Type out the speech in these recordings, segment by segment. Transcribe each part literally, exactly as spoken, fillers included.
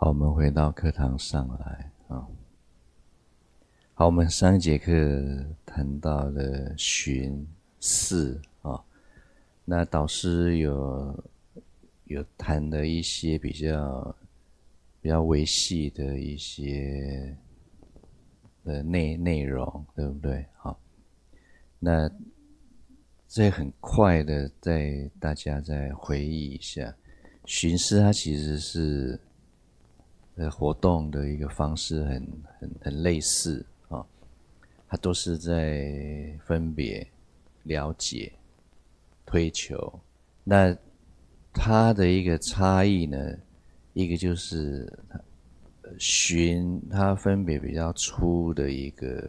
好，我们回到课堂上来啊。好，我们上一节课谈到了寻视啊，那导师有有谈了一些比较比较微细的一些的内内容，对不对？好，那这很快的，再大家再回忆一下，寻视它其实是呃活动的一个方式很很很类似啊，它都是在分别、了解、推求。那它的一个差异呢，一个就是寻，它分别比较粗的一个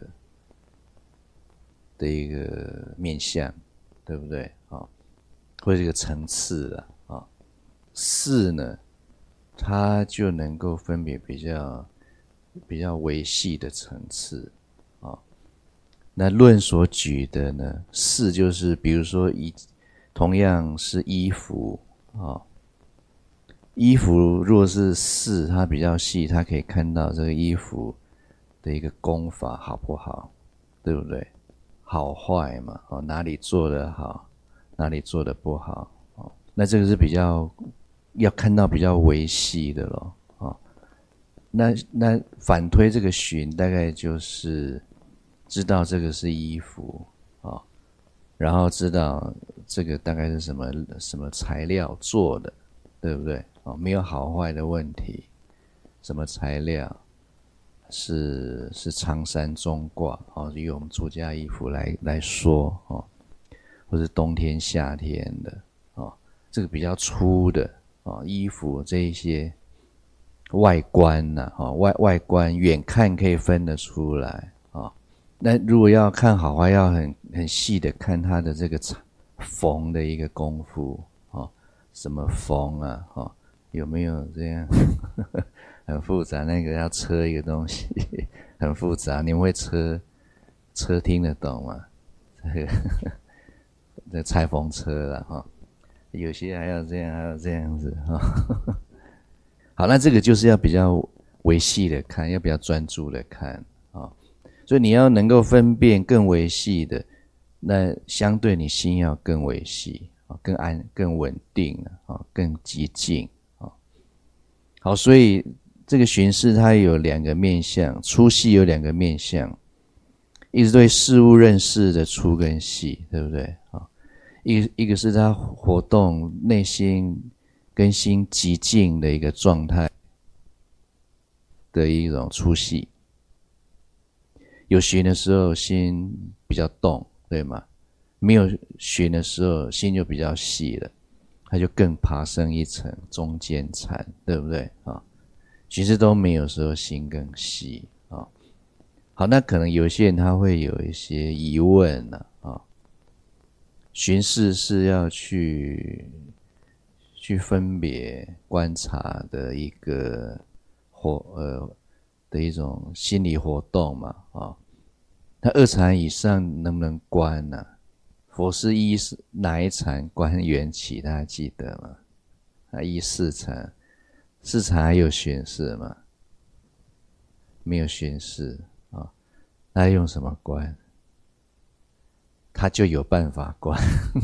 的一个面向，对不对啊？或者一个层次了啊。视呢，它就能够分别比较比较微细的层次啊。那论所举的呢，视就是比如说一同样是衣服啊，衣服若是视它比较细，它可以看到这个衣服的一个工法好不好，对不对？好坏嘛，哦，哪里做得好，哪里做得不好，哦，那这个是比较要看到比较微细的咯，哦，那那反推这个寻，大概就是知道这个是衣服啊，哦，然后知道这个大概是什么什么材料做的，对不对？哦，没有好坏的问题，什么材料是是长衫中褂哦，以我们出家衣服来来说哦，或是冬天夏天的哦，这个比较粗的哦，衣服这一些外观呐，啊，哦，外外观远看可以分得出来啊，哦。那如果要看好坏，要很很细的看它的这个缝的一个功夫哦，什么缝啊，哦，有没有这样很复杂？那个要车一个东西很复杂，你们会车车听得懂吗？这个这裁缝车啦哈，有些还要这样，还要这样子哈。好，那这个就是要比较微细的看，要比较专注的看啊，所以你要能够分辨更微细的，那相对你心要更微细啊，更安、更稳定啊，更极静啊。好，所以这个寻视它有两个面向，粗细有两个面向，一直对事物认识的粗跟细，对不对啊？一个一个是它活动内心跟心极静的一个状态的一种粗细。有寻的时候心比较动，对吗？没有寻的时候心就比较细了，它就更爬升一层中间禅，对不对啊？其实都没有时候心更细啊。好，那可能有些人他会有一些疑问呢啊，寻视是要去去分别观察的一个活呃的一种心理活动嘛啊。那二禅以上能不能观呢，啊？佛是依哪一禅观缘起？大家记得吗？啊，依四禅，四禅还有寻视吗？没有寻视啊，那用什么观？他就有办法观，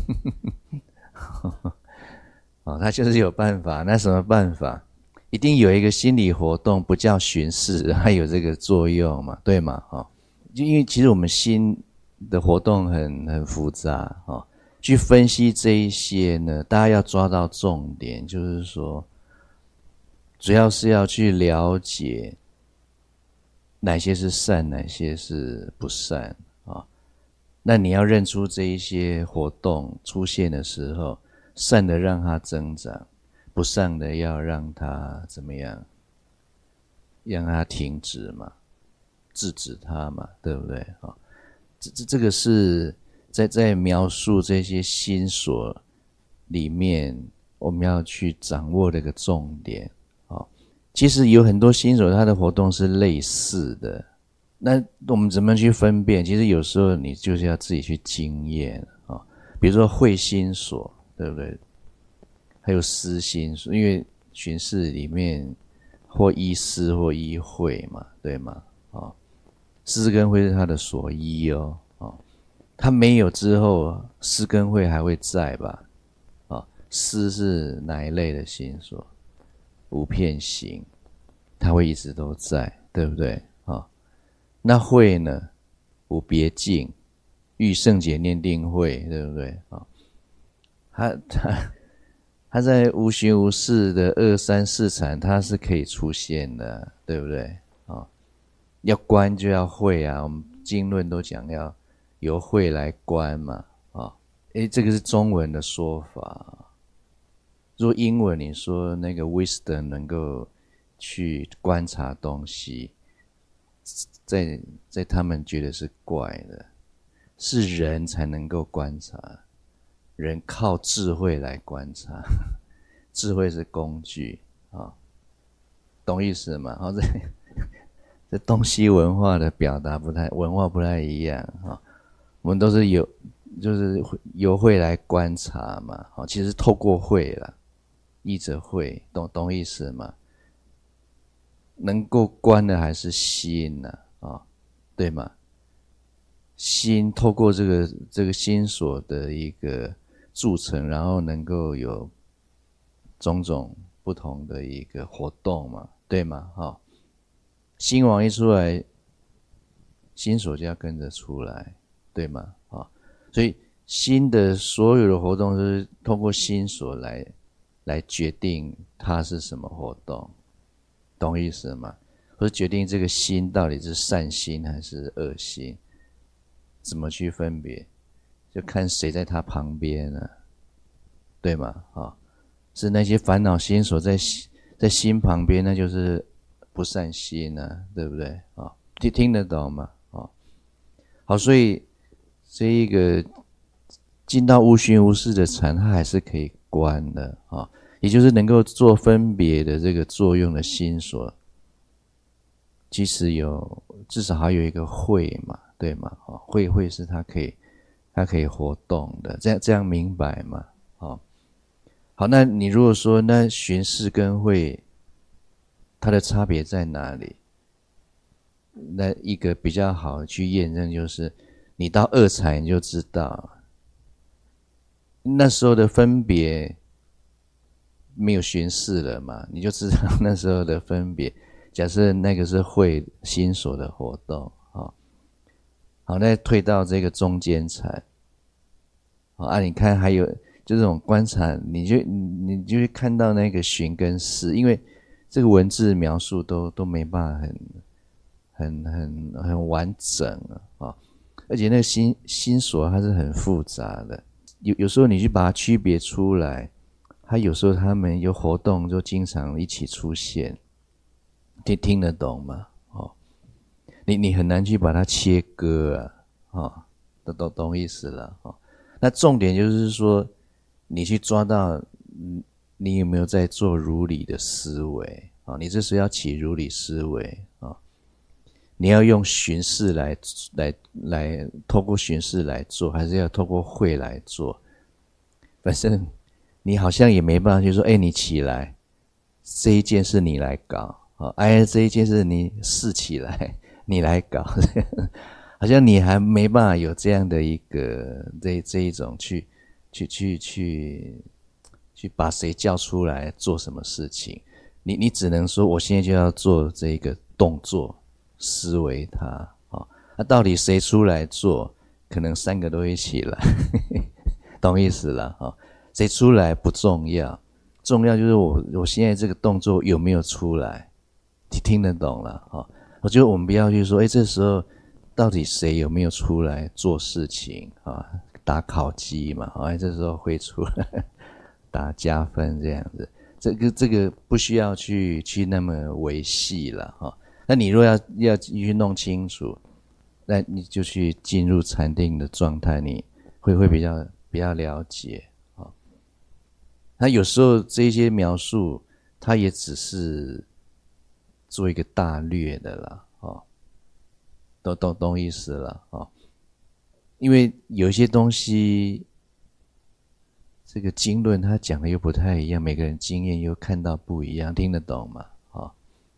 哦，他就是有办法。那什么办法？一定有一个心理活动，不叫寻视，还有这个作用嘛，对吗？哦，就因为其实我们心的活动很很复杂哦，去分析这一些呢，大家要抓到重点，就是说，主要是要去了解哪些是善，哪些是不善啊，哦。那你要认出这一些活动出现的时候，善的让它增长，不善的要让它怎么样？让它停止嘛，制止它嘛，对不对？哦，这这这个是在在描述这些心所里面，我们要去掌握的一个重点。哦，其实有很多心所，它的活动是类似的。那我们怎么去分辨？其实有时候你就是要自己去经验啊，哦，比如说慧心所，对不对？还有思心所，因为寻视里面或依思或依会嘛，对吗？啊，思跟会是他的所依哦，啊，他没有之后，思跟会还会在吧？啊，思是哪一类的心所？无片行，它会一直都在，对不对？啊，那会呢？无别境，欲圣解念定慧，对不对？啊，它它它在无形无事的二三四禅，它是可以出现的，对不对？啊，要观就要会啊，我们经论都讲要由会来观嘛，啊，诶，这个是中文的说法。若英文你说那个 wisdom 能够去观察东西，在在他们觉得是怪的，是人才能够观察，人靠智慧来观察，智慧是工具啊，懂意思吗？好，这这东西文化的表达不太文化不太一样啊，我们都是有就是由会来观察嘛，好，其实透过会啦。依着会，懂懂意思吗？能够观的还是心呢、啊？啊，对吗？心透过这个这个心所的一个铸成，然后能够有种种不同的一个活动嘛，对吗？哈、哦，心王一出来，心所就要跟着出来，对吗？啊、哦，所以心的所有的活动都是透过心所来。来决定它是什么活动，懂意思吗？或者决定这个心到底是善心还是恶心，怎么去分别，就看谁在他旁边呢、啊，对吗？啊，是那些烦恼心所在在心旁边，那就是不善心啊，对不对？啊，听听得懂吗？啊，好，所以这一个进到无寻无事的禅，它还是可以观的啊。也就是能够做分别的这个作用的心所，其实有至少还有一个会嘛，对吗？会会是它可以它可以活动的，这样这样明白吗？好，好，那你如果说那寻事跟会，它的差别在哪里？那一个比较好去验证就是，你到二禅你就知道，那时候的分别。没有寻事了嘛，你就知道那时候的分别。假设那个是会心所的活动，好，好，那退到这个中间禅，啊，你看还有就这种观察，你就你就会看到那个寻跟事，因为这个文字描述都都没办法很很很很完整啊，而且那个心心所它是很复杂的，有有时候你去把它区别出来。他有时候他们有活动就经常一起出现，听听得懂吗？哦，你你很难去把它切割啊，哦，都懂懂意思了哦。那重点就是说，你去抓到，你有没有在做如理的思维啊、哦？你这时候要起如理思维啊、哦，你要用寻事来来来，透过寻事来做，还是要透过会来做？反正。你好像也没办法去说，哎，你起来，这一件事你来搞，哦，哎，这一件事你试起来，你来搞，好像你还没办法有这样的一个这这一种去去去去去把谁叫出来做什么事情，你你只能说我现在就要做这个动作，思维它，哦，那到底谁出来做？可能三个都一起来，懂意思了，哦。谁出来不重要，重要就是我我现在这个动作有没有出来，听听得懂了哈、哦。我觉得我们不要去说，哎，这时候到底谁有没有出来做事情啊？打烤鸡嘛，哎，这时候会出来打加分这样子，这个这个不需要去去那么维系了哈、哦。那你若要要去弄清楚，那你就去进入禅定的状态，你会会比较比较了解。那有时候这些描述，它也只是做一个大略的啦，哦，懂懂懂意思了，哦，因为有一些东西，这个经论它讲的又不太一样，每个人经验又看到不一样，听得懂吗？哦，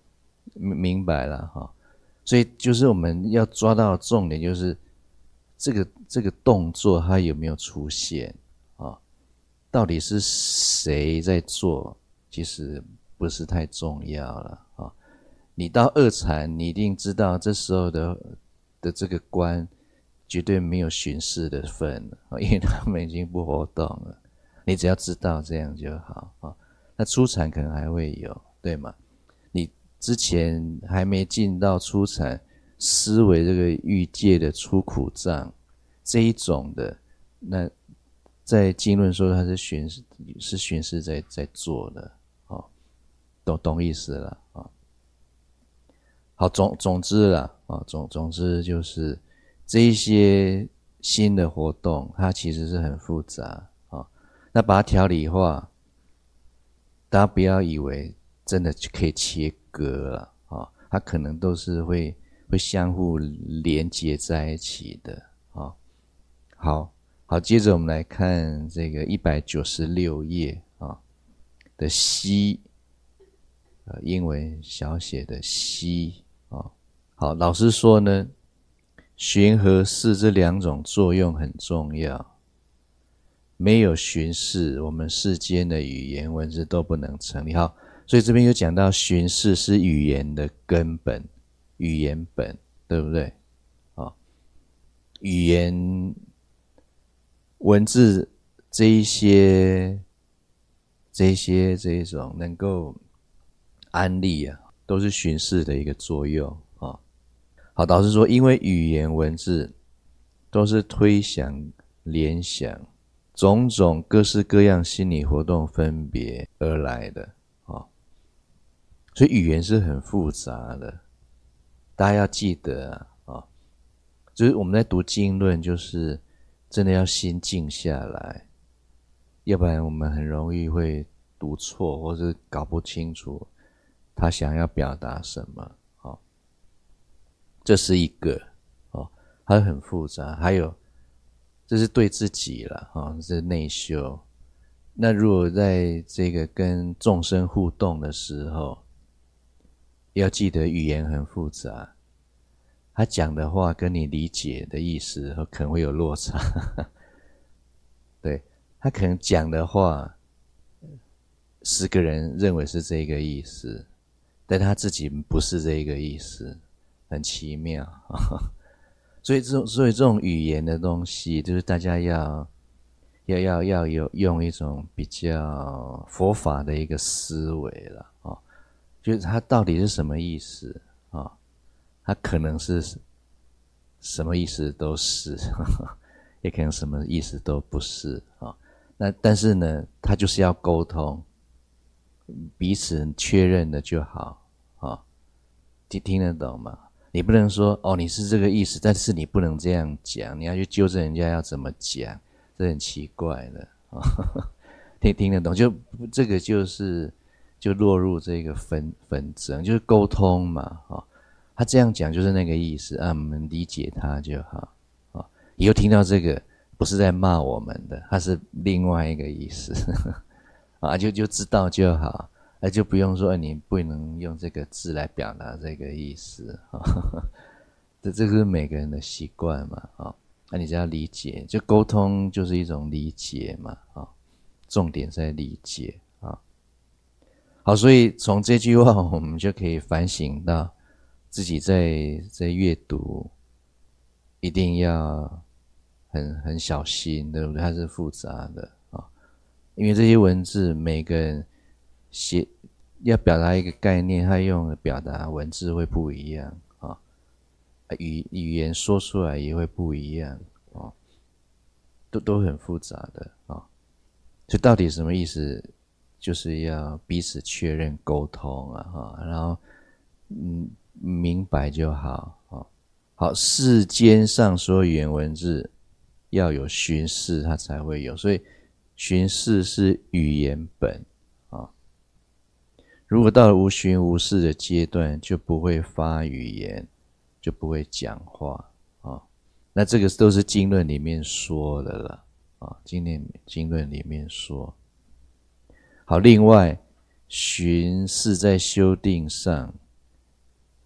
明白了哈。所以就是我们要抓到重点，就是这个这个动作它有没有出现啊？到底是谁在做？其实不是太重要了啊。你到二禅，你一定知道这时候的的这个官绝对没有巡视的份了，因为他们已经不活动了。你只要知道这样就好啊。那初禅可能还会有，对吗？你之前还没进到初禅，思维这个欲界的出苦障这一种的，那在经论说它是巡是巡视在在做的，哦，懂懂意思了啊。好，总总之啦，啊，总总之就是这一些新的活动，它其实是很复杂啊。那把它条理化，大家不要以为真的就可以切割了啊，它可能都是会会相互连接在一起的啊。好好，接着我们来看这个一百九十六页啊的西，呃，英文小写的西啊。好，老师说呢，寻和视这两种作用很重要，没有寻视，我们世间的语言文字都不能成立。好，所以这边有讲到寻视是语言的根本，语言本，对不对？啊，语言文字这一些这一些这一种能够安立啊，都是巡视的一个作用啊。好，导师说，因为语言文字都是推想、联想、种种各式各样心理活动分别而来的啊，所以语言是很复杂的。大家要记得啊，啊就是我们在读经论，就是真的要心静下来，要不然我们很容易会读错，或是搞不清楚他想要表达什么。哦，这是一个哦，它很复杂。还有，这是对自己了哦，这是内修。那如果在这个跟众生互动的时候，要记得语言很复杂。他讲的话跟你理解的意思可能会有落差，对，他可能讲的话，十个人认为是这个意思，但他自己不是这个意思，很奇妙。所以这种所以这种语言的东西，就是大家要要要要有用一种比较佛法的一个思维了啊，就是它到底是什么意思啊？它可能是什么意思都是，也可能什么意思都不是啊。那但是呢，它就是要沟通，彼此确认的就好啊。听听得懂吗？你不能说哦你是这个意思，但是你不能这样讲，你要去纠正人家要怎么讲，这很奇怪的啊。听听得懂，就这个就是就落入这个纷纷争，就是沟通嘛啊。他这样讲就是那个意思啊，我们理解他就好啊。以后听到这个不是在骂我们的，他是另外一个意思啊，就就知道就好，啊，就不用说你不能用这个字来表达这个意思啊。这这是每个人的习惯嘛啊，那你只要理解，就沟通就是一种理解嘛啊，重点在理解啊。好，所以从这句话我们就可以反省到。自己在在阅读，一定要很很小心，对不对？它是复杂的啊，因为这些文字每个人写要表达一个概念，他用的表达文字会不一样啊，语语言说出来也会不一样啊，都都很复杂的啊。所以到底什么意思？就是要彼此确认沟通啊，哈，然后嗯。明白就好。好，世间上所有语言文字要有巡视，它才会有，所以巡视是语言本啊。如果到了无巡无视的阶段，就不会发语言，就不会讲话啊。那这个都是经论里面说的了啊，经论经论里面说。好，另外巡视在修定上。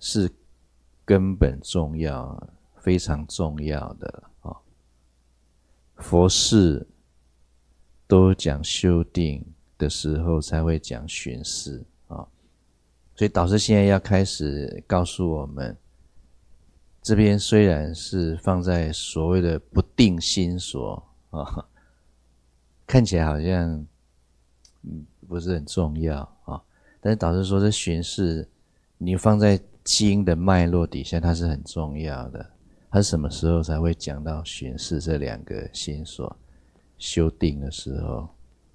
是根本重要，非常重要的啊。佛事都讲修定的时候才会讲巡视啊，所以导师现在要开始告诉我们，这边虽然是放在所谓的不定心所啊，看起来好像嗯不是很重要啊，但是导师说这巡视你放在经的脉络底下，它是很重要的。它是什么时候才会讲到巡视这两个心所？修定的时候。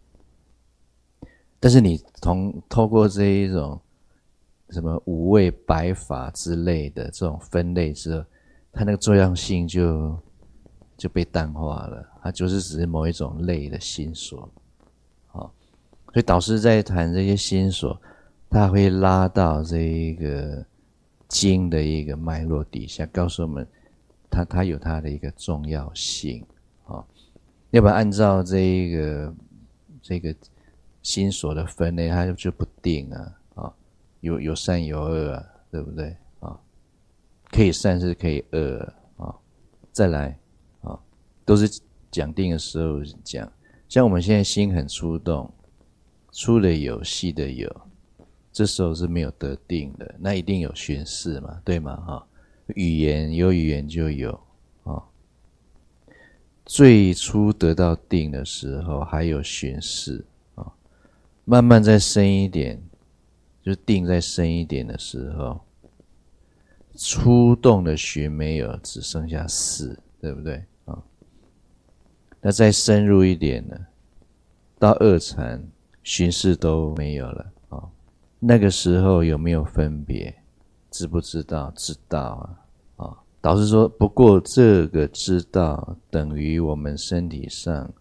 但是你从透过这一种什么五味百法之类的这种分类之后，它那个重要性就就被淡化了，它就是只是某一种类的心所。好，所以导师在谈这些心所，他会拉到这一个经的一个脉络底下，告诉我们它它有它的一个重要性啊，要不然按照这一个这个心所的分类，它就不定啊啊，有有善有恶啊，对不对啊？可以善是可以恶啊，再来啊，都是讲定的时候讲，像我们现在心很出动，粗的有，细的有，这时候是没有得定的，那一定有巡视嘛，对吗？哈。语言有语言就有啊、哦，最初得到定的时候还有巡视啊、哦，慢慢再深一点，就定再深一点的时候，初动的巡没有，只剩下视，对不对啊、哦？那再深入一点呢，到二禅巡视都没有了啊、哦，那个时候有没有分别？知不知道？知道啊。啊，导师说，不过这个知道等于我们身体上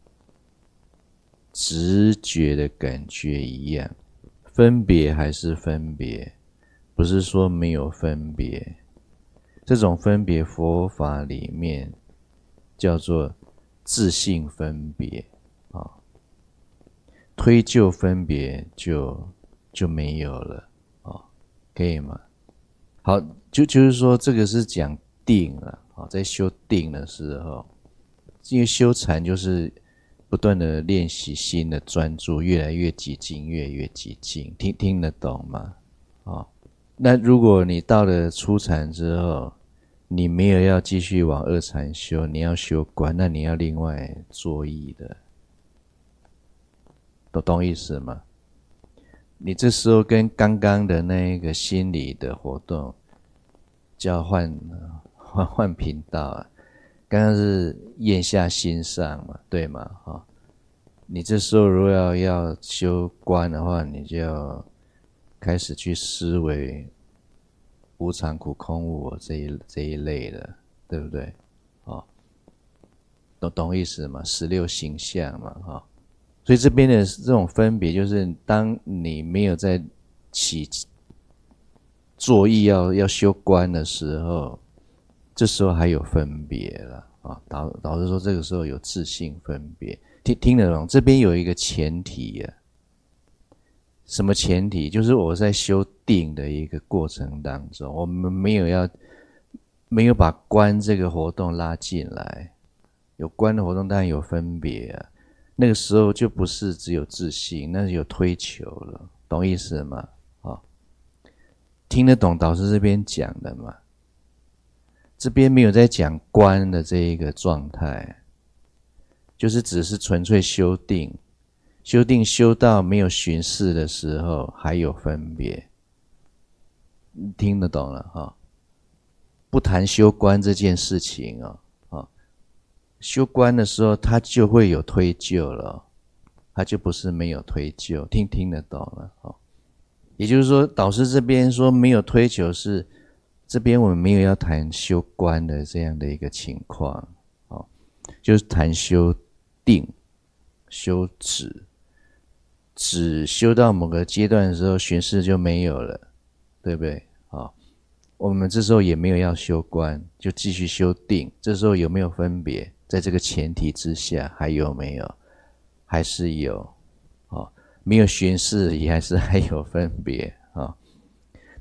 直觉的感觉一样，分别还是分别，不是说没有分别。这种分别佛法里面叫做自性分别啊，推就分别就就没有了啊，可以吗？好，就就是说，这个是讲定了啊，在修定的时候，因为修禅就是不断的练习心的专注，越来越极静，越来越极静，听听得懂吗？啊，那如果你到了初禅之后，你没有要继续往二禅修，你要修观，那你要另外作意的，懂懂意思吗？你这时候跟刚刚的那个心理的活动交换换换频道啊，刚刚是咽下心上嘛，对吗？哈，你这时候如果要要修观的话，你就要开始去思维无常苦空无我这一这一类的，对不对？哦，懂懂意思吗？十六形象嘛，哈。所以这边的这种分别，就是当你没有在起作意要要修观的时候，这时候还有分别了啊。导导师说，这个时候有自性分别，听听得懂？这边有一个前提啊，什么前提？就是我在修定的一个过程当中，我们没有要没有把观这个活动拉进来，有观的活动当然有分别啊。那个时候就不是只有自信，那是有推求了，懂意思吗？哦，听得懂导师这边讲的吗？这边没有在讲观的这一个状态，就是只是纯粹修定，修定修到没有巡视的时候还有分别，听得懂了哈、哦？不谈修观这件事情哦。修观的时候，他就会有推究了，他就不是没有推究，听听得懂了哦。也就是说，导师这边说没有推求是这边我们没有要谈修观的这样的一个情况，哦，就是谈修定、修止，止修到某个阶段的时候，巡视就没有了，对不对？哦，我们这时候也没有要修观，就继续修定，这时候有没有分别？在这个前提之下，还有没有？还是有，哦，没有巡视也还是还有分别啊、哦。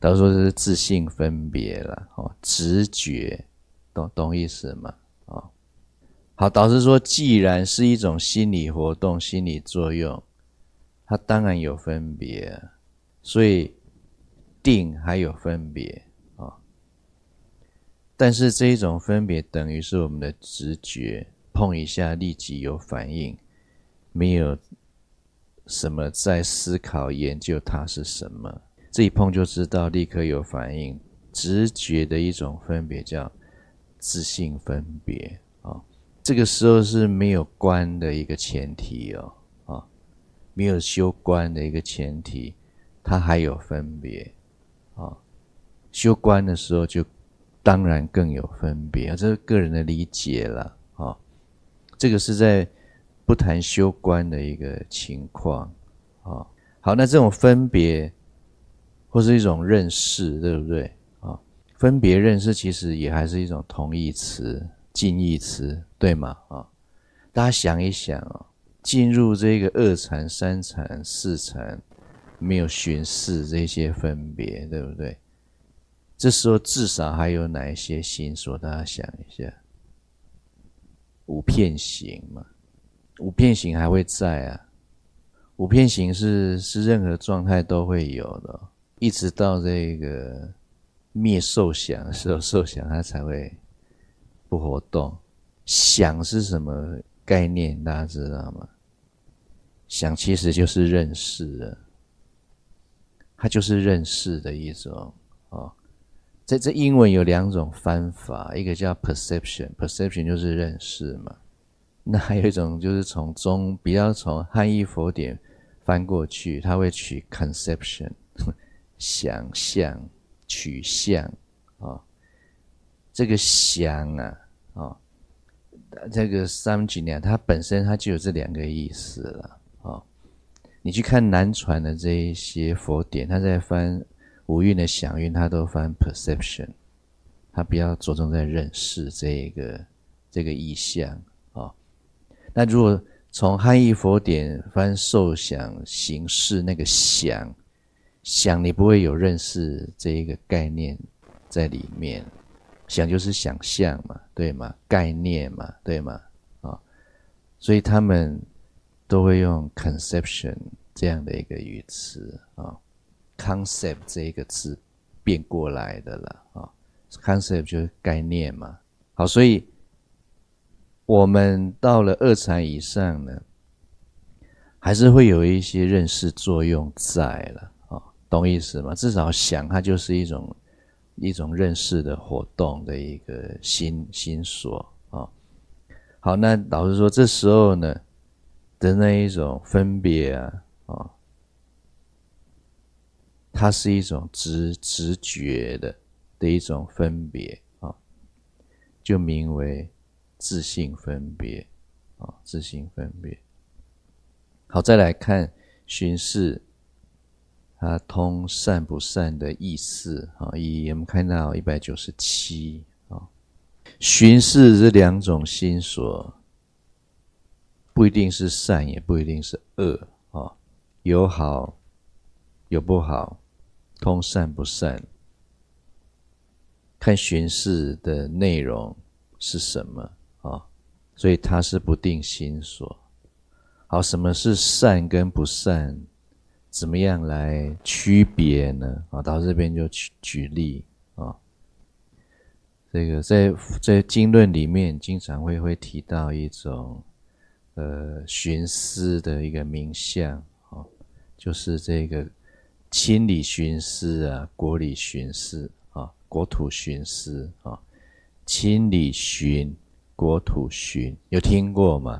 导致说这是自性分别啦，哦，直觉，懂懂意思吗？哦，好，导致说既然是一种心理活动、心理作用，它当然有分别啊，所以定还有分别啊，哦，但是这一种分别等于是我们的直觉，碰一下立即有反应，没有什么在思考研究它是什么，这一碰就知道，立刻有反应，直觉的一种分别叫自性分别啊，哦，这个时候是没有观的一个前提哦，啊，哦，没有修观的一个前提，它还有分别啊，哦，修观的时候就当然更有分别，这是个人的理解了啊，哦，这个是在不谈修观的一个情况啊，哦。好，那这种分别或是一种认识，对不对啊，哦？分别认识其实也还是一种同义词、近义词，对吗？啊，哦，大家想一想哦，进入这个二禅、三禅、四禅，没有寻视这些分别，对不对？这时候至少还有哪一些心所？大家想一下，五片行嘛，五片行还会在啊。五片行是是任何状态都会有的，哦，一直到这个灭受想的时候，受想它才会不活动。想是什么概念？大家知道吗？想其实就是认识了，它就是认识的一种哦。在这英文有两种翻法，一个叫 perception， perception 就是认识嘛。那还有一种就是从中比较从汉译佛典翻过去，它会取 conception 想象取象啊，哦，这个想啊啊，哦，这个三几年它本身它就有这两个意思了啊，哦。你去看南传的这一些佛典，它在翻五蕴的想蕴，它都翻 perception， 它比较着重在认识这一个这个意象啊，哦。那如果从汉译佛典翻受想行识，那个想想你不会有认识这一个概念在里面，想就是想象嘛，对吗？概念嘛，对吗？啊，哦，所以他们都会用 conception 这样的一个语词啊，哦，concept 这一个字变过来的了啊，哦 ，concept 就是概念嘛。好，所以我们到了二禅以上呢，还是会有一些认识作用在了啊，哦，懂意思吗？至少想它就是一种一种认识的活动的一个心心所啊，哦。好，那老实说，这时候呢的那一种分别啊，哦，它是一种直直觉的的一种分别啊，哦，就名为自性分别啊，哦，自性分别。好，再来看寻视，它通善不善的意思啊，以我们看到一百九十七啊，寻视这两种心所，不一定是善，也不一定是恶啊，有好有不好，通善不善，看寻视的内容是什么啊，所以它是不定心所。好，什么是善跟不善？怎么样来区别呢？啊，到这边就举举例啊。这个在在经论里面经常会会提到一种呃寻思的一个名相啊，就是这个亲理寻思啊，国理寻思啊，国土寻思啊，亲理寻，国土寻，有听过吗？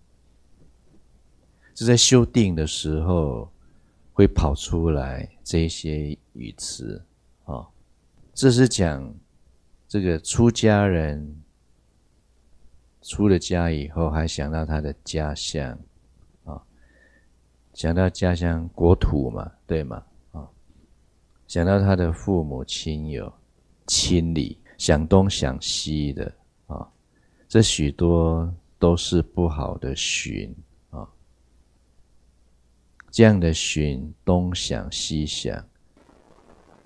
就在修定的时候会跑出来这些语词啊，哦，这是讲这个出家人出了家以后还想到他的家乡啊，哦，想到家乡国土嘛，对吗？啊，哦，想到他的父母亲友亲理，想东想西的啊，哦，这许多都是不好的寻。这样的寻东想西想，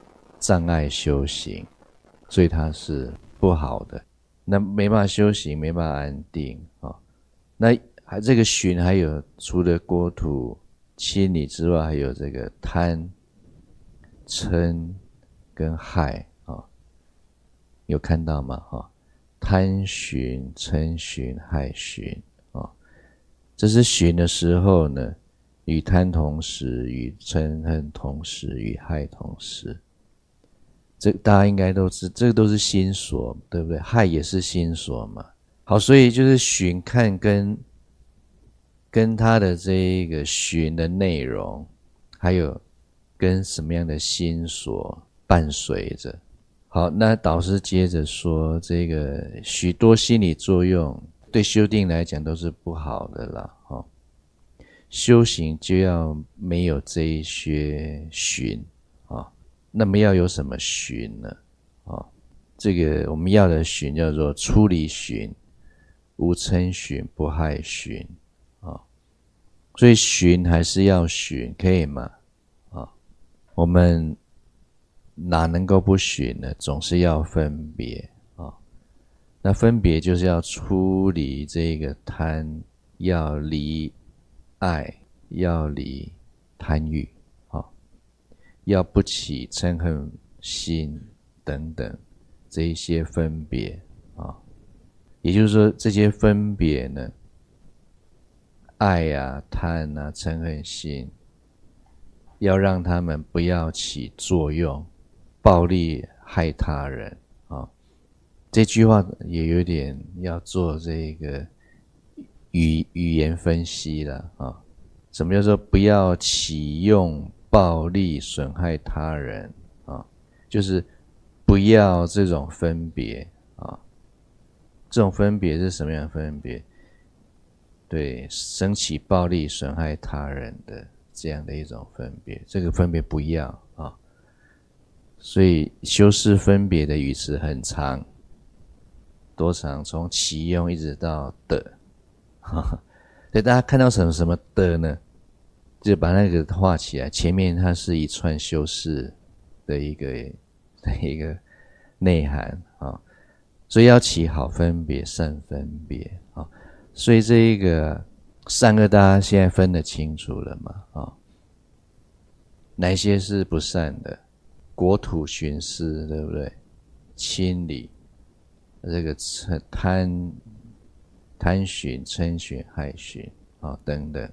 障碍修行，所以它是不好的。那没办法修行，没办法安定啊。那还这个寻还有除了国土清理之外，还有这个贪、嗔跟害啊，有看到吗？哈，贪寻、嗔寻、害寻啊，这是寻的时候呢，与贪同时，与嗔恨同时，与害同时。这大家应该都知，这个都是心所，对不对？害也是心所嘛。好，所以就是寻看跟跟他的这一个寻的内容，还有跟什么样的心所伴随着。好，那导师接着说，这个许多心理作用对修定来讲都是不好的啦。哦，修行就要没有这一些寻啊。那么要有什么寻呢？啊，这个我们要的寻叫做出离寻、无嗔寻、不害寻啊。所以寻还是要寻，可以吗？啊，我们哪能够不寻呢？总是要分别啊。那分别就是要出离这个贪，要离爱，要离贪欲。要不起嗔恨心等等这一些分别啊，也就是说这些分别呢，爱啊、贪啊、嗔恨心，要让他们不要起作用，暴力害他人啊。这句话也有点要做这个语语言分析了啊。什么叫做不要起用暴力损害他人啊？就是不要这种分别啊。这种分别是什么样的分别？对，生起暴力损害他人的这样的一种分别，这个分别不要啊。所以修饰分别的语词很长，多长？从起用一直到的。所以大家看到什么什么的呢？就把那个画起来，前面它是一串修饰的一个的一个内涵啊，所以要起好分别、善分别啊。所以这一个善恶，大家现在分得清楚了嘛？啊，哪些是不善的？国土寻思，对不对？清理这个贪贪寻、嗔寻、害寻啊等等。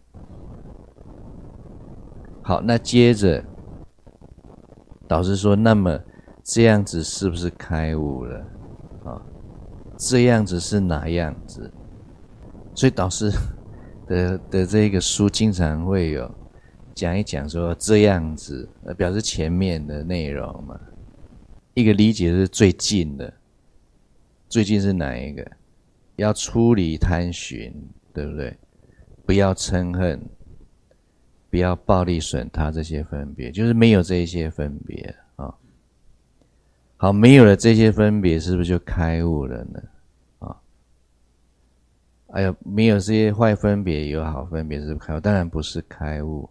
好，那接着导师说，那么这样子是不是开悟了啊？这样子是哪样子？所以导师的的这个书经常会有讲一讲说这样子，呃，表示前面的内容嘛。一个理解是最近的，最近是哪一个？要出离贪寻，对不对？不要嗔恨。不要暴力损他，这些分别就是没有这一些分别啊。好，没有了这些分别，是不是就开悟了呢？啊，哎呀，没有这些坏分别，有好分别，是不是开悟？当然不是开悟，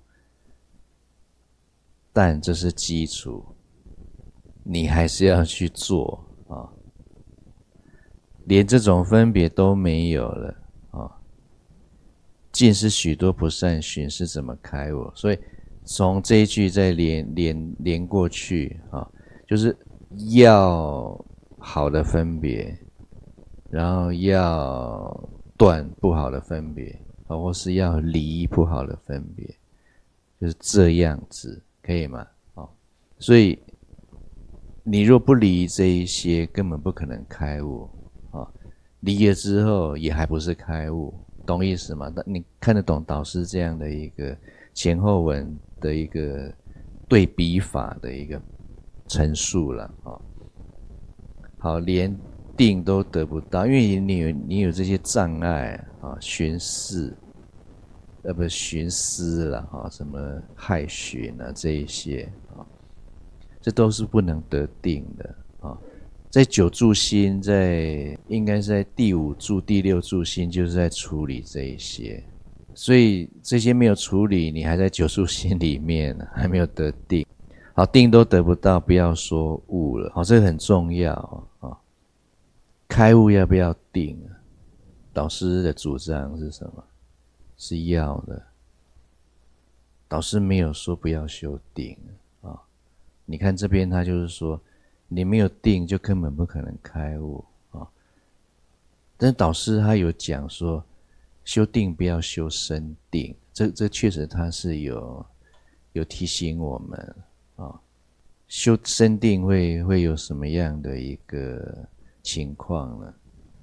但这是基础，你还是要去做啊。连这种分别都没有了啊。尽是许多不善寻，是怎么开悟？所以从这一句再连连连过去啊，就是要好的分别，然后要断不好的分别，啊，或是要离不好的分别，就是这样子，可以吗？啊，所以你若不离这一些，根本不可能开悟啊。离了之后，也还不是开悟。懂意思吗？你看得懂导师这样的一个前後文的一个对比法的一个陈述了啊。好，连定都得不到，因为你有你有这些障碍啊，寻思，呃，不是寻思了哈，什么害寻啊这一些啊，这都是不能得定的啊。在九住心，在应该是在第五住、第六住心，就是在处理这一些，所以这些没有处理，你还在九住心里面，还没有得定。 好，定都得不到，不要说悟了。好，这个很重要啊。开悟要不要定？导师的主张是什么？是要的。导师没有说不要修定啊。你看这边他就是说，你没有定就根本不可能开悟啊。但是导师他有讲说，修定不要修身定，这这确实他是有有提醒我们啊。修身定会会有什么样的一个情况呢？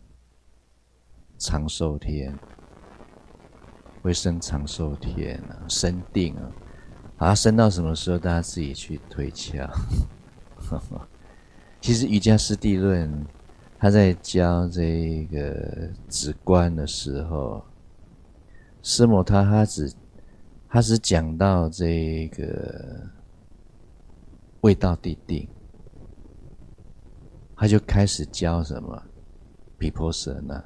长寿天，会升长寿天啊，身定啊，好，升到什么时候？大家自己去推敲。其实瑜伽师地论，他在教这个止观的时候，奢摩他他只他只讲到这个味道地定，他就开始教什么毗婆舍那。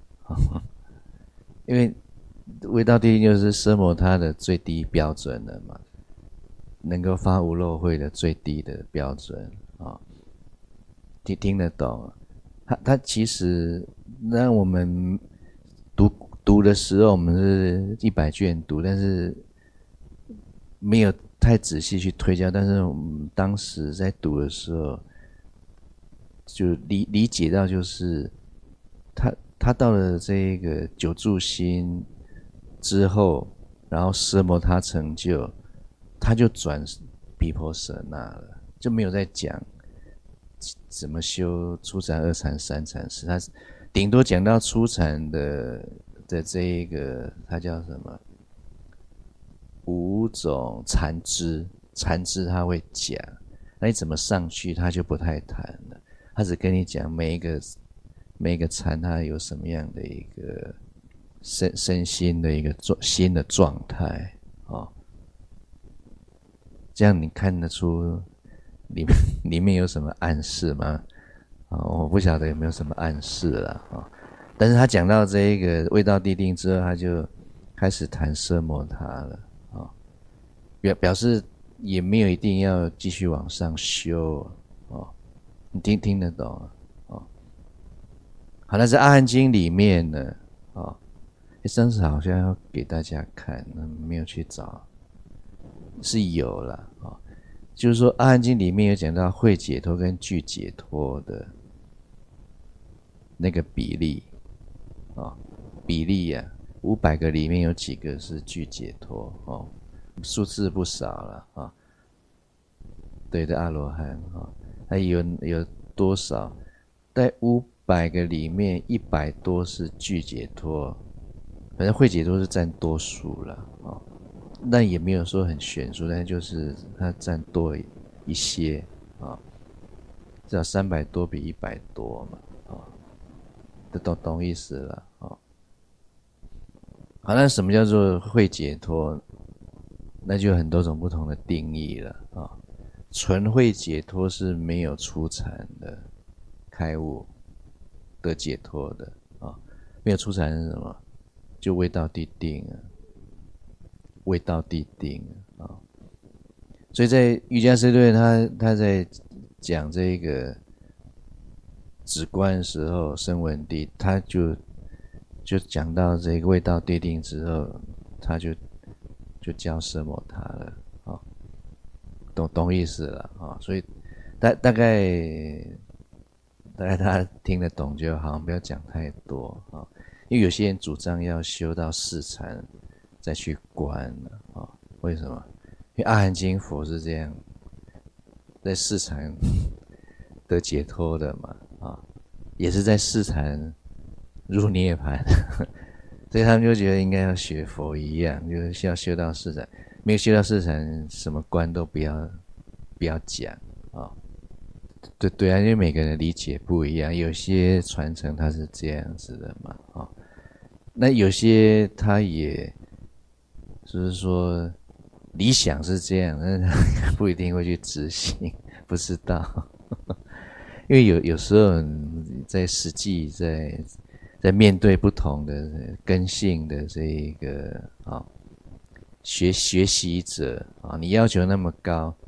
因为味道地定就是奢摩他的最低标准了嘛，能够发无漏慧的最低的标准啊，听听得懂？他他其实让我们读读的时候，我们是一百卷读，但是没有太仔细去推敲。但是我们当时在读的时候，就理理解到，就是他。他到了这个九住心之后，然后奢摩他成就，他就转毗婆舍那了，就没有再讲怎么修初禅、二禅、三禅四，他顶多讲到初禅的的这一个，他叫什么？五种禅支，禅支他会讲，那你怎么上去，他就不太谈了，他只跟你讲每一个。每个禅它有什么样的一个身身心的一个心的状态啊、哦？这样你看得出里面里面有什么暗示吗？啊、哦，我不晓得有没有什么暗示了啊、哦。但是他讲到这一个味道地定之后，他就开始谈奢摩他了啊、哦，表表示也没有一定要继续往上修哦。你听听得懂啊？好，那在《阿含经》里面呢，哦，上次好像要给大家看，那没有去找，是有啦，哦，就是说《阿含经》里面有讲到会解脱跟具解脱的那个比例，哦，比例啊，五百个里面有几个是具解脱哦，数字不少了啊、哦，对的阿罗汉啊、哦，还有有多少在五百个里面一百多是具解脱，反正会解脱是占多数了啊、哦，但也没有说很悬殊，但是就是它占多一些啊、哦，至少三百多比一百多嘛啊、哦，这懂懂意思了啊、哦。好，那什么叫做会解脱？那就有很多种不同的定义了啊、哦。纯会解脱是没有初禅的开悟。得解脱的啊、哦，没有初禅是什么？就味道地定啊，味道地定啊、哦。所以在瑜伽师论他他在讲这个止观的时候，声闻地他就就讲到这个味道地定之后，他就就教奢摩他了啊、哦，懂懂意思了啊、哦。所以大大概。大概大家听得懂就好，不要讲太多啊、哦。因为有些人主张要修到四禅再去观了啊、哦。为什么？因为阿含经佛是这样，在四禅得解脱的嘛啊、哦，也是在四禅入涅槃，所以他们就觉得应该要学佛一样，就是要修到四禅，没有修到四禅，什么观都不要不要讲啊。哦，对对啊，因为每个人理解不一样，有些传承它是这样子的嘛，啊、哦，那有些他也就是说理想是这样，但是他不一定会去执行，不知道，因为有有时候在实际在在面对不同的根性的这一个啊、哦、学学习者啊、哦，你要求那么高。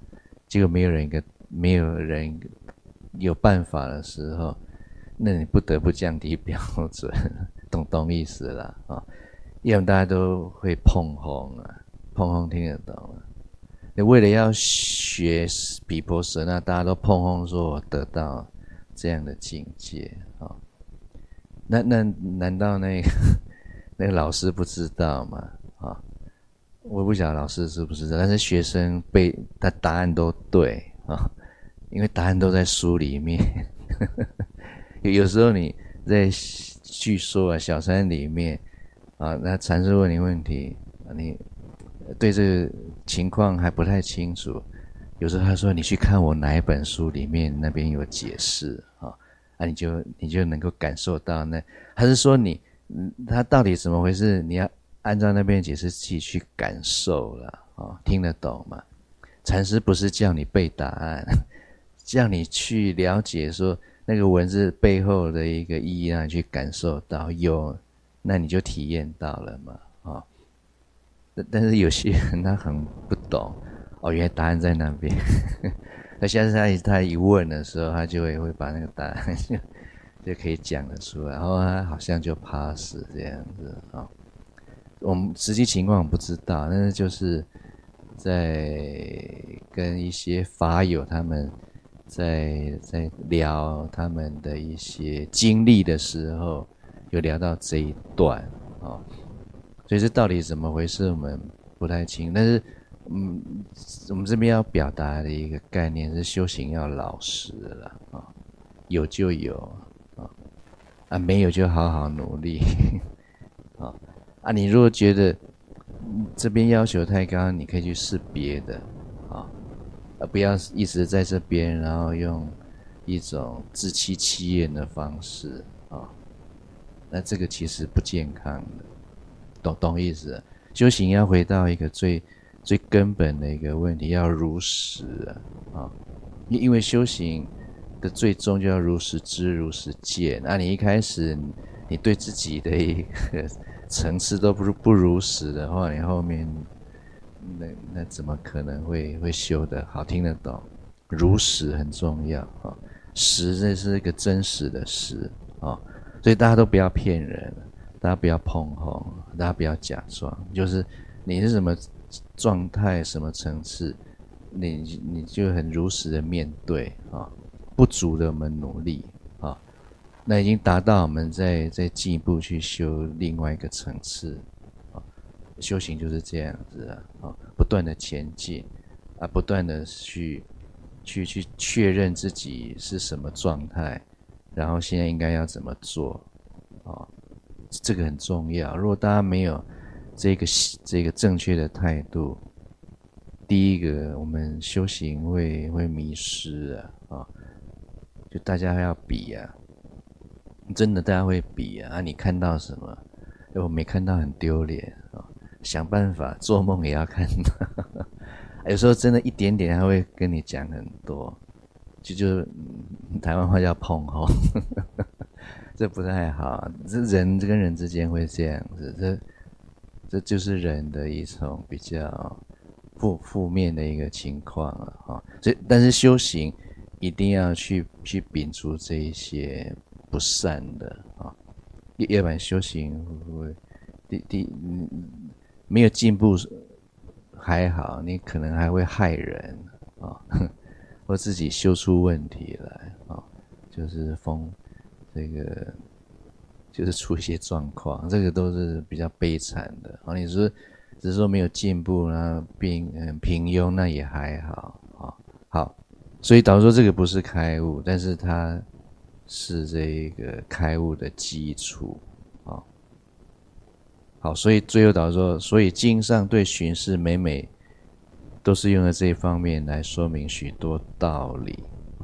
结果没有人一个没有人有办法的时候，那你不得不降低标准，懂懂意思啦啊、哦？因为大家都会碰轰啊，碰轰听得懂啊。你为了要学毗婆舍那，大家都碰轰说我得到这样的境界啊、哦，那那难道那个那个老师不知道吗？啊、哦，我不晓得老师知不知道，但是学生背他答案都对啊、哦，因为答案都在书里面。有时候你在据说啊小山里面啊，那禅师问你问题，你对这个情况还不太清楚，有时候他说你去看我哪一本书里面那边有解释啊，啊你就你就能够感受到那，他是说你嗯他到底怎么回事，你要按照那边解释器去感受了啊，听得懂吗？禅师不是叫你背答案，叫你去了解说那个文字背后的一个意义，让你去感受到有，那你就体验到了嘛啊、哦。但是有些人他很不懂哦，原来答案在那边。那下次他他一问的时候，他就会会把那个答案就就可以讲得出来，然后他好像就 pass 这样子啊、哦。我们实际情况我不知道，但是就是在跟一些法友他们在在聊他们的一些经历的时候，有聊到这一段啊、哦。所以这到底怎么回事，我们不太清。但是，嗯，我们这边要表达的一个概念是，修行要老实了啊，有就有啊，啊没有就好好努力啊啊！你如果觉得这边要求太高，你可以去试别的啊，啊不要一直在这边，然后用一种自欺欺人的方式啊，那这个其实不健康的。懂懂意思？修行要回到一个最最根本的一个问题，要如实啊！啊，因为修行的最终就要如实知、如实见。那、啊、你一开始你对自己的一个层次都不不如实的话，你后面那那怎么可能会会修得好、听得懂？如实很重要啊！实这是一个真实的实啊，所以大家都不要骗人。大家不要碰红，大家不要假装，就是你是什么状态、什么层次，你你就很如实的面对啊。不足的我们努力啊，那已经达到我们再再进一步去修另外一个层次啊。修行就是这样子啊，啊不断的前进啊，不断的去去去确认自己是什么状态，然后现在应该要怎么做啊。这个很重要。如果大家没有这个这个正确的态度，第一个我们修行会会迷失啊啊！就大家要比啊，真的大家会比啊！啊你看到什么？我没看到很丢脸啊！想办法，做梦也要看到。有时候真的一点点，他会跟你讲很多，就就、嗯、台湾话叫碰红。这不太好，这人跟人之间会这样子，这这就是人的一种比较负负面的一个情况了哈。所以，但是修行一定要去去摒除这一些不善的啊，要不然修行会不会第第嗯没有进步还好，你可能还会害人啊，或自己修出问题来啊，就是风。这个就是出一些状况，这个都是比较悲惨的。啊，你说只是说没有进步，然后平嗯平庸，那也还好啊。好，所以导致说这个不是开悟，但是它是这个开悟的基础啊。好，所以最后导致说，所以经上对巡视每每都是用在这一方面来说明许多道理。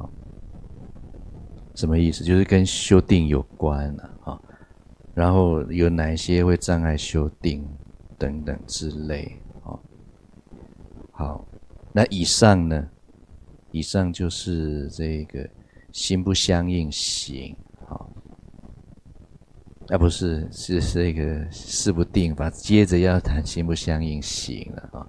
什么意思？就是跟修定有关啊，啊然后有哪些会障碍修定等等之类啊。好，那以上呢？以上就是这个心不相应行，好，啊不是是这个事不定法，接着要谈心不相应行了啊。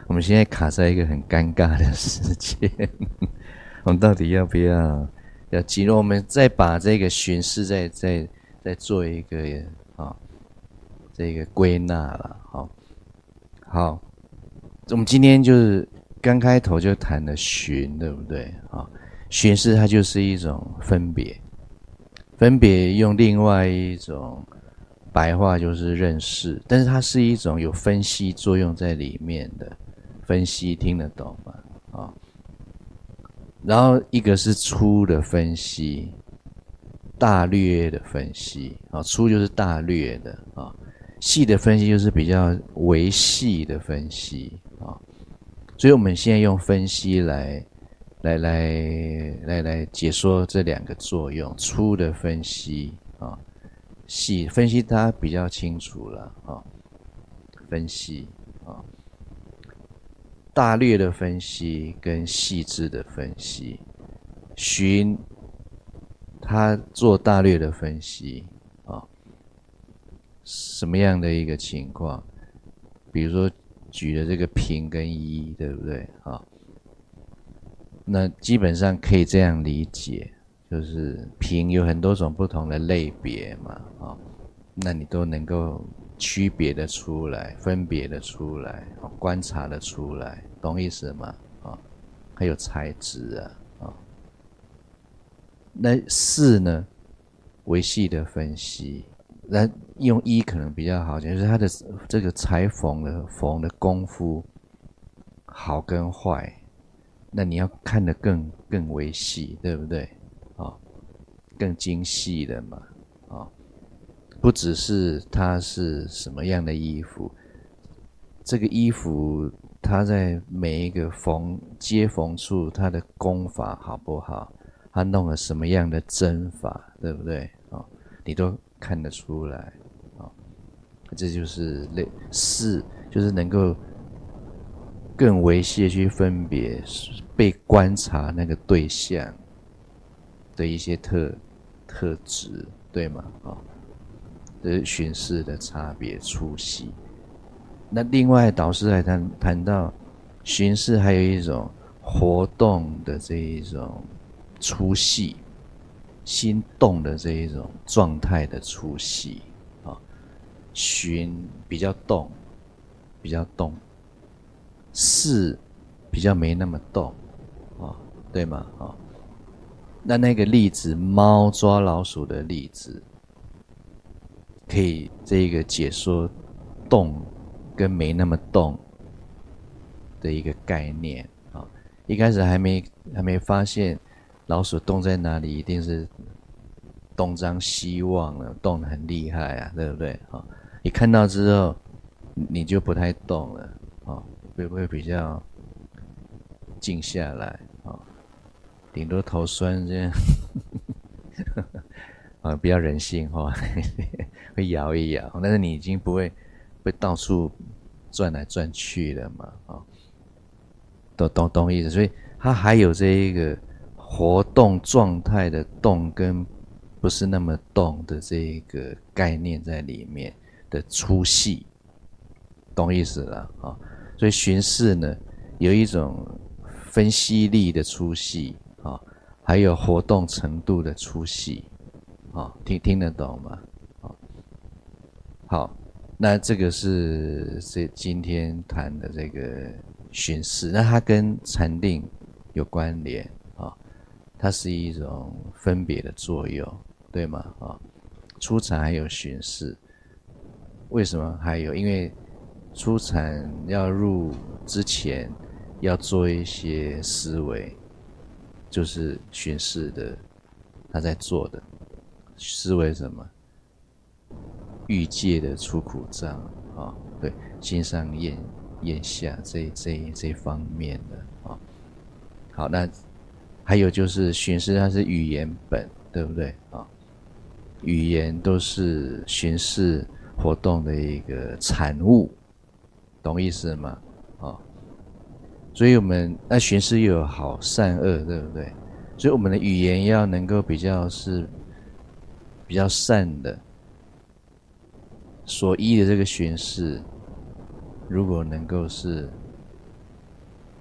我们现在卡在一个很尴尬的时间，我们到底要不要要进入？我们再把这个巡视再再再做一个啊，这个归纳了。好，好，我们今天就是刚开头就谈了巡，对不对？啊，巡视它就是一种分别，分别用另外一种白话就是认识，但是它是一种有分析作用在里面的。分析听得懂吗？啊，然后一个是粗的分析，大略的分析啊，粗就是大略的啊，细的分析就是比较微细的分析啊，所以我们现在用分析来来来来来解说这两个作用，粗的分析啊，细分析它比较清楚了啊，分析啊。大略的分析跟细致的分析，荀他做大略的分析啊，什么样的一个情况？比如说举了这个平跟一，对不对啊？那基本上可以这样理解，就是平有很多种不同的类别嘛啊，那你都能够区别的出来，分别的出来，观察的出来，懂意思吗？啊，还有材质啊，啊，那四呢，维系的分析，那用一可能比较好讲，就是它的这个裁缝的缝的功夫好跟坏，那你要看得更更维系，对不对？啊，更精细的嘛，啊。不只是它是什么样的衣服，这个衣服它在每一个缝接缝处，它的工法好不好？它弄了什么样的针法，对不对？哦，你都看得出来，哦，这就是类四，就是能够更微细的去分别被观察那个对象的一些特特质，对吗？哦。这是巡视的差别粗细。那另外导师还谈谈到巡视还有一种活动的这一种粗细，心动的这一种状态的粗细啊，巡比较动，比较动，视比较没那么动啊，对吗？啊，那那个例子，猫抓老鼠的例子。可以这个解说动跟没那么动的一个概念啊，一开始还没还没发现老鼠动在哪里，一定是东张西望了，动得很厉害啊，对不对啊？你看到之后，你就不太动了啊，会不会比较静下来啊？顶多头酸这样。啊，比较人性化，会摇一摇，但是你已经不会会到处转来转去了嘛，啊，懂懂懂意思，所以它还有这一个活动状态的动跟不是那么动的这一个概念在里面的粗细，懂意思了啊？所以巡视呢有一种分析力的粗细啊，还有活动程度的粗细。哦，听听得懂吗？哦，好，那这个是这今天谈的这个巡视，那它跟禅定有关联啊，哦，它是一种分别的作用，对吗？啊，哦，初禅还有巡视，为什么还有？因为初禅要入之前要做一些思维，就是巡视的他在做的。思维什么？欲界的出苦障啊，哦，对，心上咽咽下这这这方面的啊，哦。好，那还有就是巡视，它是语言本，对不对啊，哦？语言都是巡视活动的一个产物，懂意思吗？啊，哦，所以我们那巡视又有好善恶，对不对？所以我们的语言要能够比较是。比较善的所依的这个巡视，如果能够是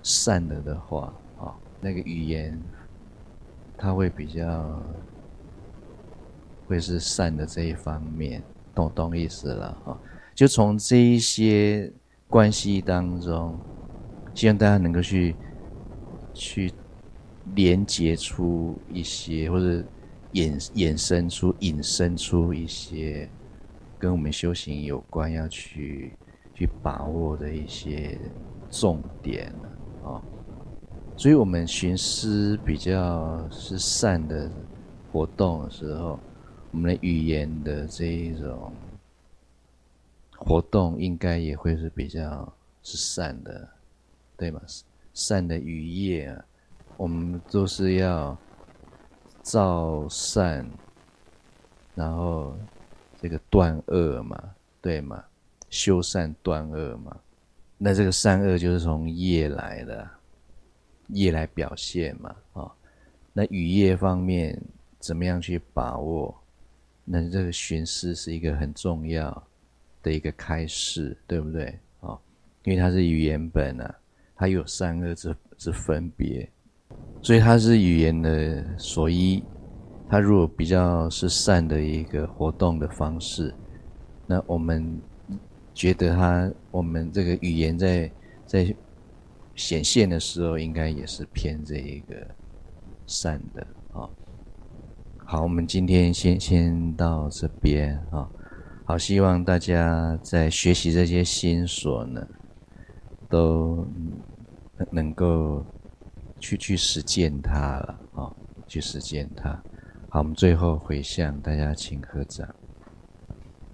善了的话啊，那个语言它会比较会是善的这一方面，懂懂意思了啊？就从这一些关系当中，希望大家能够去去连接出一些，或者衍衍生出、引申出一些跟我们修行有关，要去去把握的一些重点啊。所以我们寻思比较是善的活动的时候，我们的语言的这一种活动应该也会是比较是善的，对吗？善的语业啊，我们都是要造善，然后这个断恶嘛，对吗？修善断恶嘛，那这个善恶就是从业来的，业来表现嘛，啊、哦，那语业方面怎么样去把握？那这个寻思是一个很重要的一个开示，对不对？哦，因为它是语言本啊，它有善恶之之分别，所以它是语言的所依。它如果比较是善的一个活动的方式，那我们觉得它，我们这个语言在在显现的时候，应该也是偏这一个善的啊、哦。好，我们今天先先到这边啊、哦。好，希望大家在学习这些心所呢，都能够去去实践它了啊、哦，去实践它。好，我们最后回向，大家请合掌。